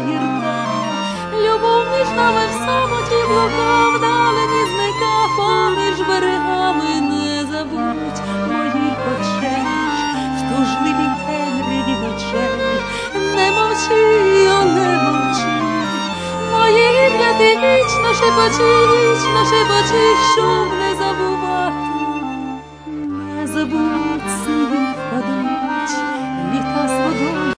гірка, любов між нами в самоті блука, вдалині зника поміж берегами. Не забудь моїх очей, в тужливій темряві ночей. Не мовчи, о, не мовчи, мої ім'я ти вічно шепочи, що